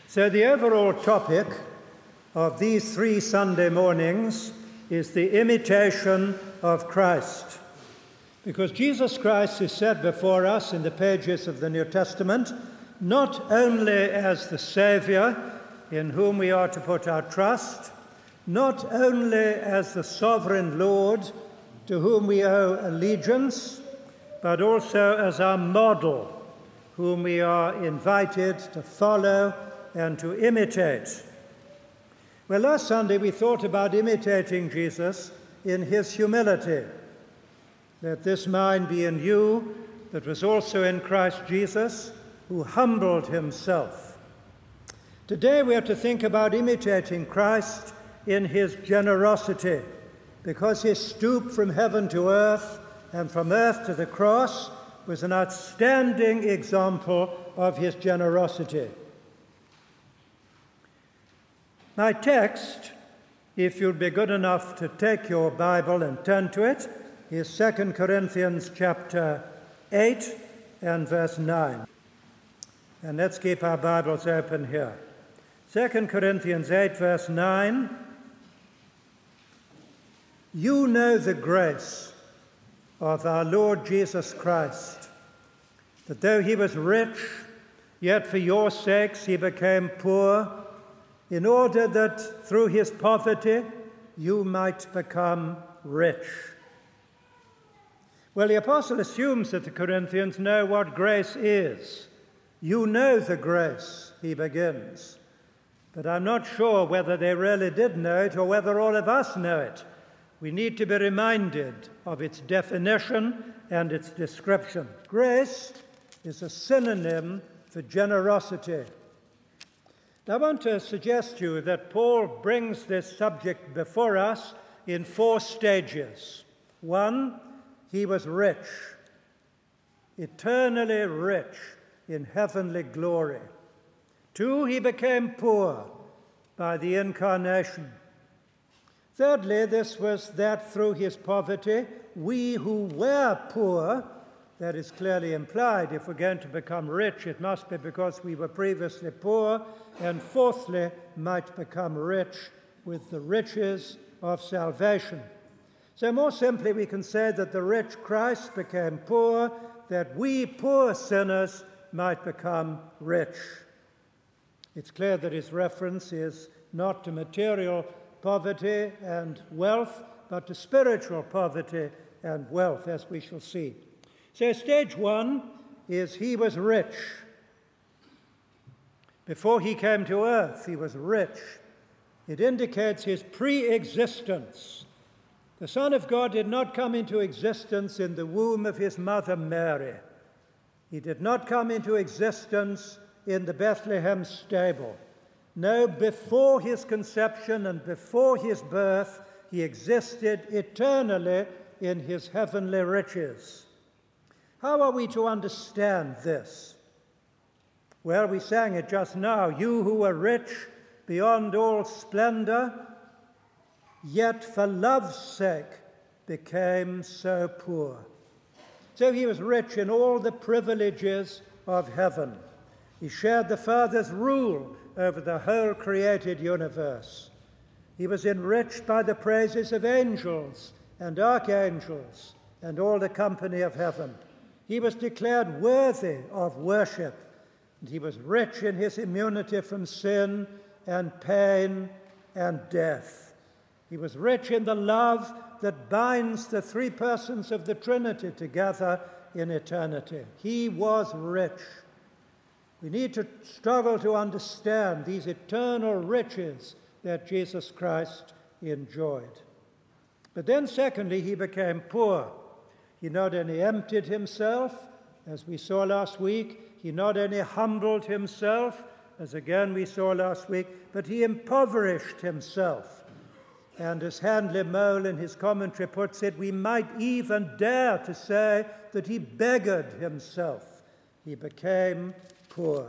So the overall topic of these 3 Sunday mornings is the imitation of Christ. Because Jesus Christ is set before us in the pages of the New Testament, not only as the Saviour in whom we are to put our trust, not only as the sovereign Lord to whom we owe allegiance, but also as our model, whom we are invited to follow and to imitate. Well, last Sunday we thought about imitating Jesus in his humility. Let this mind be in you that was also in Christ Jesus, who humbled himself. Today we are to think about imitating Christ in his generosity, because his stoop from heaven to earth and from earth to the cross was an outstanding example of his generosity. My text, if you'll be good enough to take your Bible and turn to it, is 2 Corinthians chapter 8 and verse 9. And let's keep our Bibles open here. 2 Corinthians 8 verse 9. You know the grace of our Lord Jesus Christ, that though he was rich, yet for your sakes he became poor, in order that through his poverty you might become rich. Well, the apostle assumes that the Corinthians know what grace is. You know the grace, he begins. But I'm not sure whether they really did know it or whether all of us know it. We need to be reminded of its definition and its description. Grace is a synonym for generosity. I want to suggest to you that Paul brings this subject before us in 4 stages. 1, he was rich, eternally rich in heavenly glory. 2, he became poor by the incarnation. Thirdly, this was that through his poverty, we who were poor, that is clearly implied. If we're going to become rich, it must be because we were previously poor. And fourthly, might become rich with the riches of salvation. So more simply, we can say that the rich Christ became poor, that we poor sinners might become rich. It's clear that his reference is not to material poverty and wealth, but to spiritual poverty and wealth, as we shall see. So stage 1 is he was rich. Before he came to earth, he was rich. It indicates his pre-existence. The Son of God did not come into existence in the womb of his mother Mary. He did not come into existence in the Bethlehem stable. No, before his conception and before his birth, he existed eternally in his heavenly riches. How are we to understand this? Well, we sang it just now. You who were rich beyond all splendor, yet for love's sake became so poor. So he was rich in all the privileges of heaven. He shared the Father's rule over the whole created universe. He was enriched by the praises of angels and archangels and all the company of heaven. He was declared worthy of worship, and he was rich in his immunity from sin and pain and death. He was rich in the love that binds the 3 persons of the Trinity together in eternity. He was rich. We need to struggle to understand these eternal riches that Jesus Christ enjoyed. But then secondly, he became poor. He not only emptied himself, as we saw last week, he not only humbled himself, as again we saw last week, but he impoverished himself. And as Handley Mole in his commentary puts it, we might even dare to say that he beggared himself. He became poor.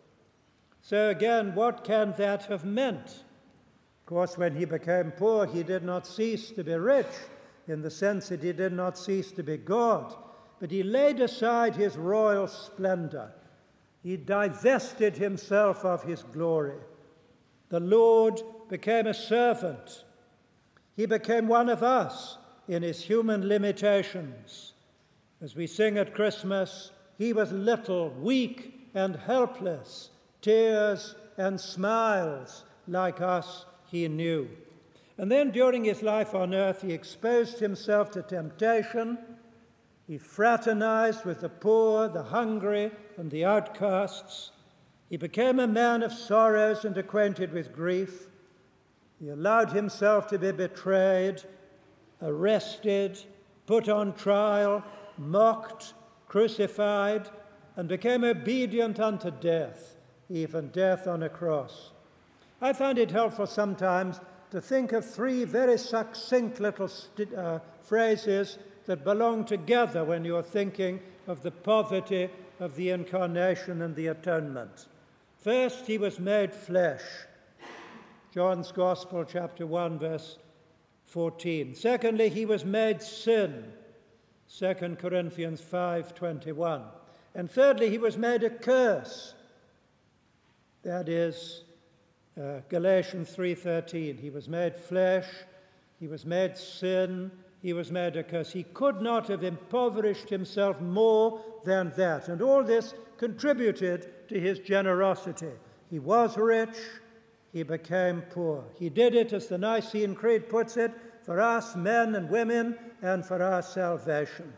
So again, what can that have meant? Of course, when he became poor, he did not cease to be rich, in the sense that he did not cease to be God, but he laid aside his royal splendor He divested himself of his glory. The Lord became a servant. He became one of us in his human limitations. As we sing at Christmas, he was little, weak, and helpless. Tears and smiles like us he knew. And then during his life on earth, he exposed himself to temptation. He fraternized with the poor, the hungry, and the outcasts. He became a man of sorrows and acquainted with grief. He allowed himself to be betrayed, arrested, put on trial, mocked, crucified, and became obedient unto death, even death on a cross. I find it helpful sometimes to think of three very succinct little phrases that belong together when you're thinking of the poverty of the incarnation and the atonement. First, he was made flesh. John's Gospel, chapter 1, verse 14. Secondly, he was made sin. 2 Corinthians 5:21. And thirdly, he was made a curse. That is Galatians 3:13. He was made flesh, he was made sin, he was made a curse. He could not have impoverished himself more than that. And all this contributed to his generosity. He was rich, he became poor. He did it, as the Nicene Creed puts it, for us men and women and for our salvation.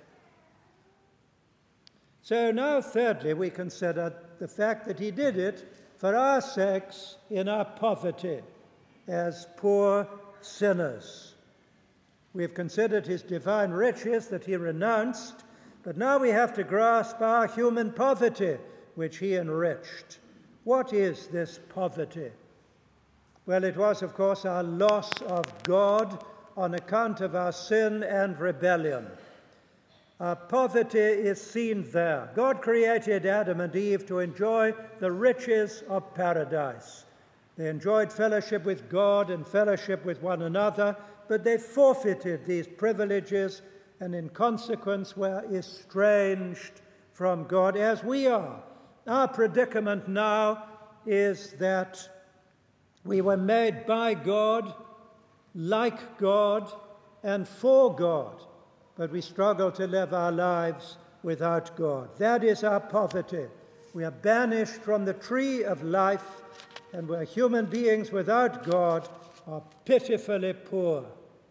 So now, thirdly, we consider the fact that he did it for our sakes in our poverty as poor sinners. We have considered his divine riches that he renounced, but now we have to grasp our human poverty, which he enriched. What is this poverty? Well, it was, of course, our loss of God on account of our sin and rebellion. Our poverty is seen there. God created Adam and Eve to enjoy the riches of paradise. They enjoyed fellowship with God and fellowship with one another, but they forfeited these privileges and in consequence were estranged from God, as we are. Our predicament now is that we were made by God, like God, and for God, but we struggle to live our lives without God. That is our poverty. We are banished from the tree of life, and where human beings without God are pitifully poor.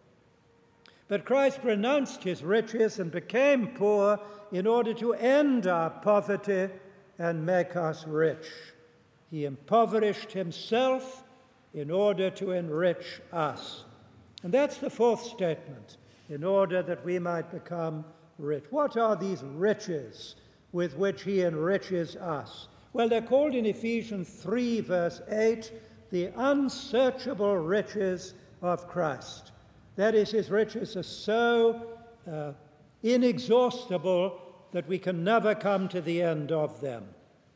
But Christ renounced his riches and became poor in order to end our poverty and make us rich. He impoverished himself in order to enrich us. And that's the fourth statement, in order that we might become rich. What are these riches with which he enriches us? Well, they're called in Ephesians 3, verse 8, the unsearchable riches of Christ. That is, his riches are so inexhaustible that we can never come to the end of them.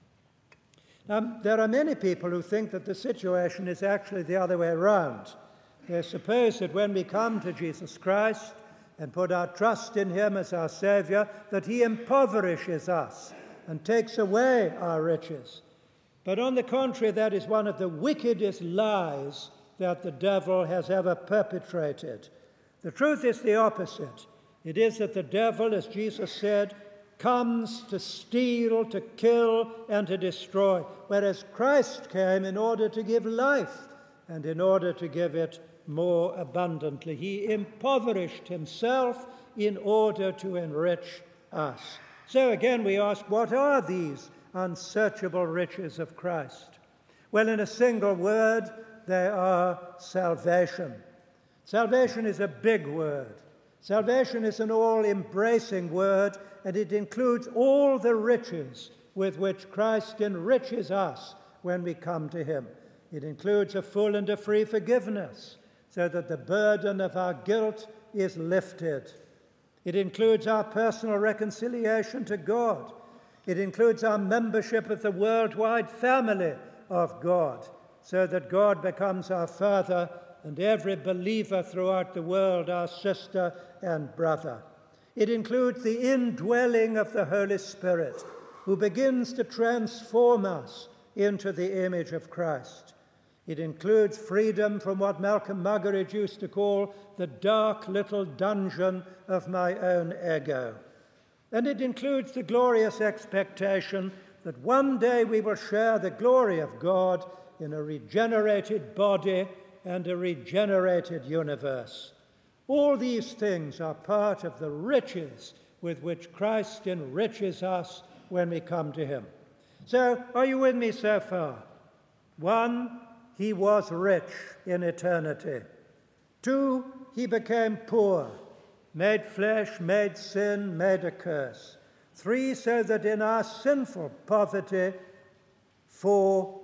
Now, there are many people who think that the situation is actually the other way around. They suppose that when we come to Jesus Christ and put our trust in him as our Savior, that he impoverishes us and takes away our riches. But on the contrary, that is one of the wickedest lies that the devil has ever perpetrated. The truth is the opposite. It is that the devil, as Jesus said, comes to steal, to kill, and to destroy, whereas Christ came in order to give life and in order to give it more abundantly. He impoverished himself in order to enrich us. So again we ask, what are these unsearchable riches of Christ? Well, in a single word, they are salvation. Salvation is a big word. Salvation is an all-embracing word, and it includes all the riches with which Christ enriches us when we come to him. It includes a full and a free forgiveness, so that the burden of our guilt is lifted. It includes our personal reconciliation to God. It includes our membership of the worldwide family of God, so that God becomes our Father and every believer throughout the world our sister and brother. It includes the indwelling of the Holy Spirit, who begins to transform us into the image of Christ. It includes freedom from what Malcolm Muggeridge used to call the dark little dungeon of my own ego. And it includes the glorious expectation that one day we will share the glory of God in a regenerated body and a regenerated universe. All these things are part of the riches with which Christ enriches us when we come to him. So, are you with me so far? 1, he was rich in eternity. 2, he became poor, made flesh, made sin, made a curse. 3, so that in our sinful poverty, 4,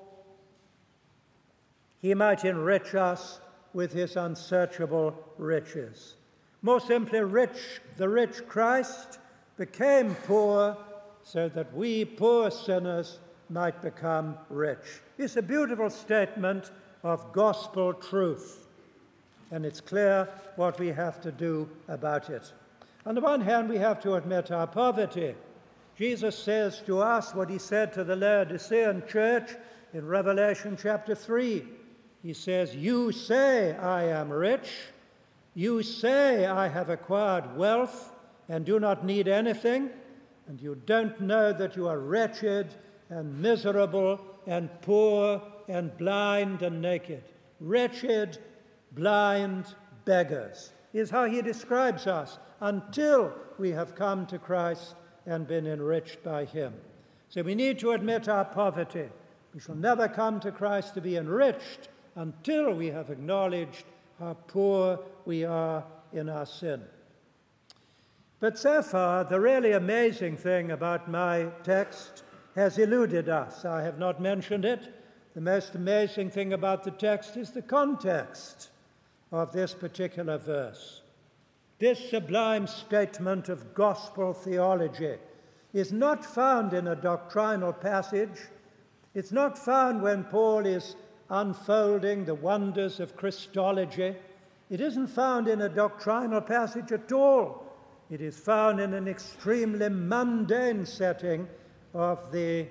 he might enrich us with his unsearchable riches. More simply, the rich Christ became poor so that we poor sinners might become rich. It's a beautiful statement of gospel truth, and it's clear what we have to do about it. On the one hand, we have to admit our poverty. Jesus says to us what he said to the Laodicean church in Revelation chapter 3. He says, "You say I am rich. You say I have acquired wealth and do not need anything, and you don't know that you are wretched and miserable and poor and blind and naked." Wretched, blind beggars is how he describes us until we have come to Christ and been enriched by him. So we need to admit our poverty. We shall never come to Christ to be enriched until we have acknowledged how poor we are in our sin. But so far, the really amazing thing about my text has eluded us. I have not mentioned it. The most amazing thing about the text is the context of this particular verse. This sublime statement of gospel theology is not found in a doctrinal passage. It's not found when Paul is unfolding the wonders of Christology. It isn't found in a doctrinal passage at all. It is found in an extremely mundane setting of the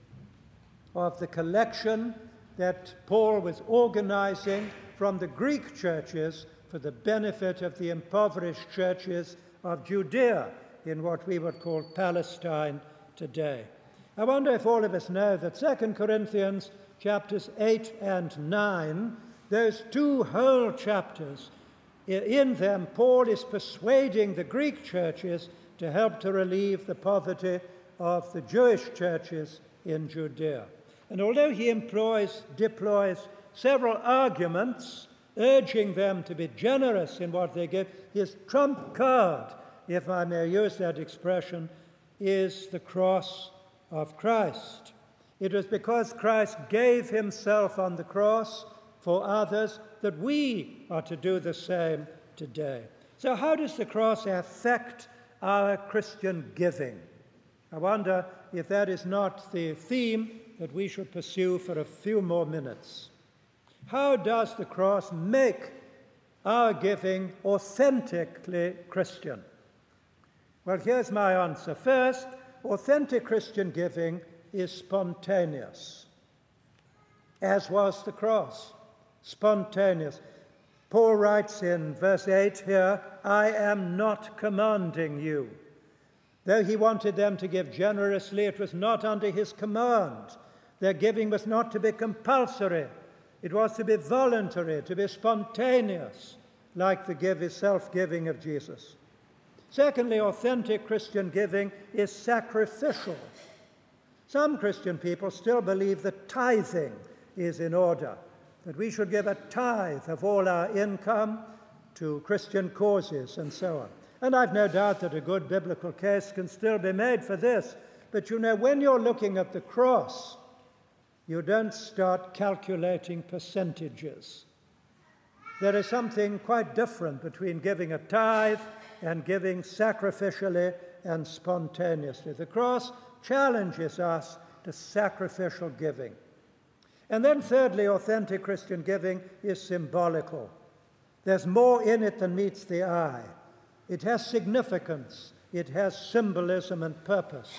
collection that Paul was organizing from the Greek churches for the benefit of the impoverished churches of Judea in what we would call Palestine today. I wonder if all of us know that 2 Corinthians chapters 8 and 9, those two whole chapters, in them Paul is persuading the Greek churches to help to relieve the poverty of the Jewish churches in Judea. And although he deploys several arguments urging them to be generous in what they give, his trump card, if I may use that expression, is the cross of Christ. It was because Christ gave himself on the cross for others that we are to do the same today. So how does the cross affect our Christian giving? I wonder if that is not the theme that we should pursue for a few more minutes. How does the cross make our giving authentically Christian? Well, here's my answer. First, authentic Christian giving is spontaneous, as was the cross. Spontaneous. Paul writes in verse 8 here, "I am not commanding you." Though he wanted them to give generously, it was not under his command. Their giving was not to be compulsory. It was to be voluntary, to be spontaneous, like the self-giving of Jesus. Secondly, authentic Christian giving is sacrificial. Some Christian people still believe that tithing is in order, that we should give a tithe of all our income to Christian causes and so on. And I've no doubt that a good biblical case can still be made for this. But you know, when you're looking at the cross, you don't start calculating percentages. There is something quite different between giving a tithe and giving sacrificially and spontaneously. The cross challenges us to sacrificial giving. And then thirdly, authentic Christian giving is symbolical. There's more in it than meets the eye. It has significance. It has symbolism and purpose.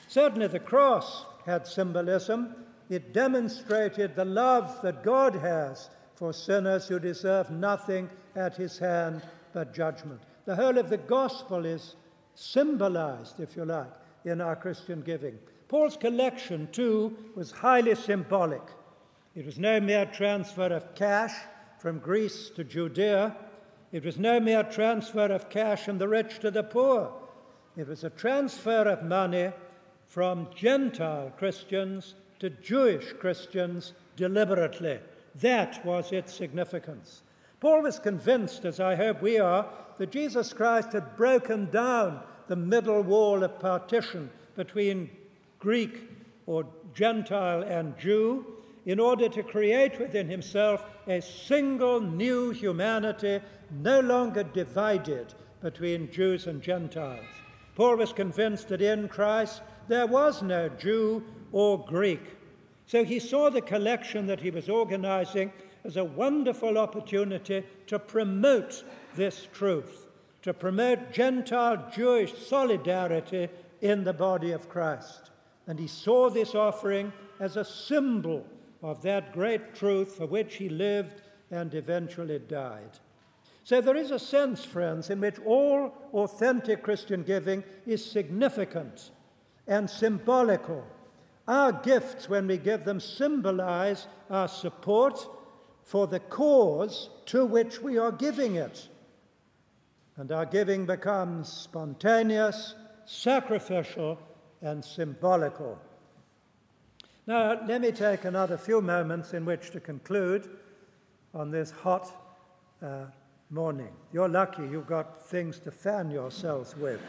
Certainly the cross had symbolism. It demonstrated the love that God has for sinners who deserve nothing at his hand but judgment. The whole of the gospel is symbolized, if you like, in our Christian giving. Paul's collection, too, was highly symbolic. It was no mere transfer of cash from Greece to Judea. It was no mere transfer of cash from the rich to the poor. It was a transfer of money from Gentile Christians to Jewish Christians deliberately. That was its significance. Paul was convinced, as I hope we are, that Jesus Christ had broken down the middle wall of partition between Greek or Gentile and Jew in order to create within himself a single new humanity, no longer divided between Jews and Gentiles. Paul was convinced that in Christ there was no Jew or Greek. So he saw the collection that he was organizing as a wonderful opportunity to promote this truth, to promote Gentile-Jewish solidarity in the body of Christ. And he saw this offering as a symbol of that great truth for which he lived and eventually died. So there is a sense, friends, in which all authentic Christian giving is significant and symbolical. Our gifts, when we give them, symbolize our support for the cause to which we are giving it. And our giving becomes spontaneous, sacrificial, and symbolical. Now, let me take another few moments in which to conclude on this hot morning. You're lucky you've got things to fan yourselves with.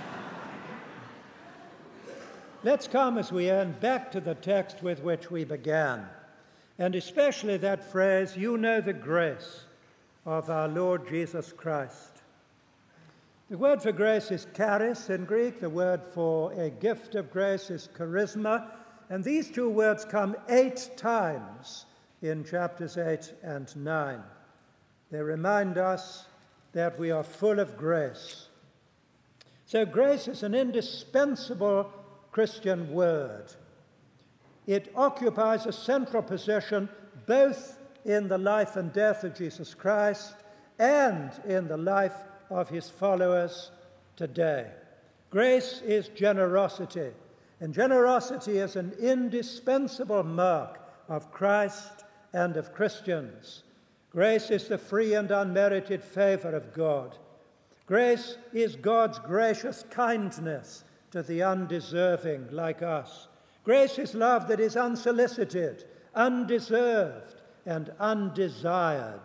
Let's come, as we end, back to the text with which we began, and especially that phrase, "You know the grace of our Lord Jesus Christ." The word for grace is charis in Greek. The word for a gift of grace is charisma. And these two words come 8 times in chapters 8 and 9. They remind us that we are full of grace. So grace is an indispensable Christian word. It occupies a central position both in the life and death of Jesus Christ and in the life of his followers today. Grace is generosity, and generosity is an indispensable mark of Christ and of Christians. Grace is the free and unmerited favor of God. Grace is God's gracious kindness to the undeserving like us. Grace is love that is unsolicited, undeserved, and undesired.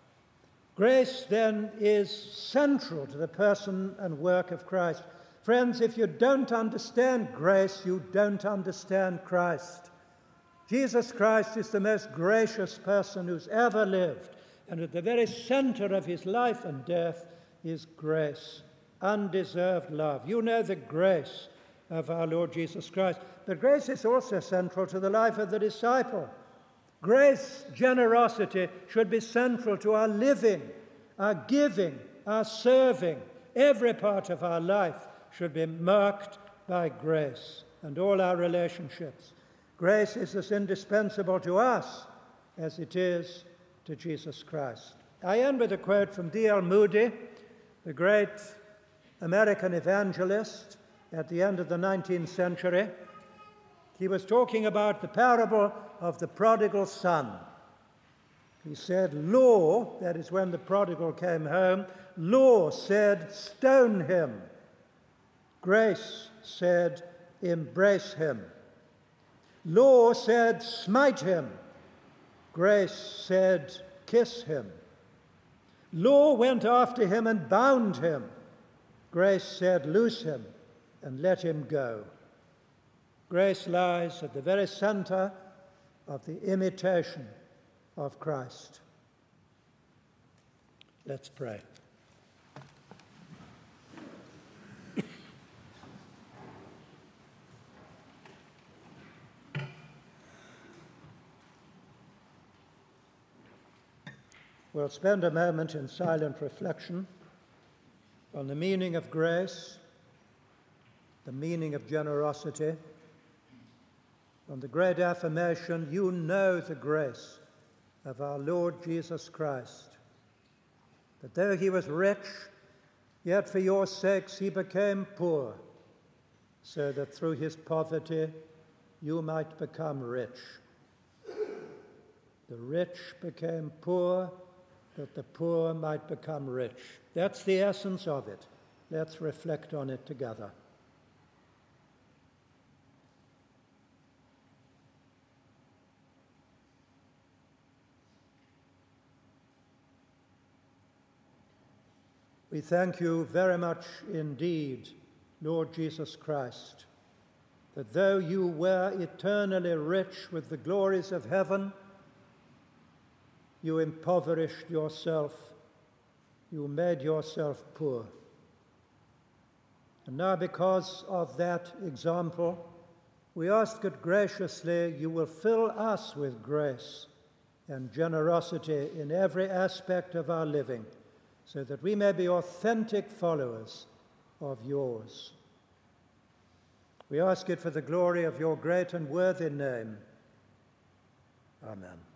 Grace, then, is central to the person and work of Christ. Friends, if you don't understand grace, you don't understand Christ. Jesus Christ is the most gracious person who's ever lived, and at the very center of his life and death is grace, undeserved love. You know the grace of our Lord Jesus Christ. But grace is also central to the life of the disciple. Grace, generosity, should be central to our living, our giving, our serving. Every part of our life should be marked by grace, and all our relationships. Grace is as indispensable to us as it is to Jesus Christ. I end with a quote from D.L. Moody, the great American evangelist at the end of the 19th century. He was talking about the parable of the prodigal son. He said, law, that is when the prodigal came home, law said, stone him. Grace said, embrace him. Law said, smite him. Grace said, kiss him. Law went after him and bound him. Grace said, loose him and let him go. Grace lies at the very center of the imitation of Christ. Let's pray. We'll spend a moment in silent reflection on the meaning of grace the meaning of generosity, on the great affirmation, you know the grace of our Lord Jesus Christ, that though he was rich, yet for your sakes he became poor, so that through his poverty you might become rich. The rich became poor, that the poor might become rich. That's the essence of it. Let's reflect on it together. We thank you very much indeed, Lord Jesus Christ, that though you were eternally rich with the glories of heaven, you impoverished yourself, you made yourself poor. And now, because of that example, we ask that graciously you will fill us with grace and generosity in every aspect of our living, so that we may be authentic followers of yours. We ask it for the glory of your great and worthy name. Amen.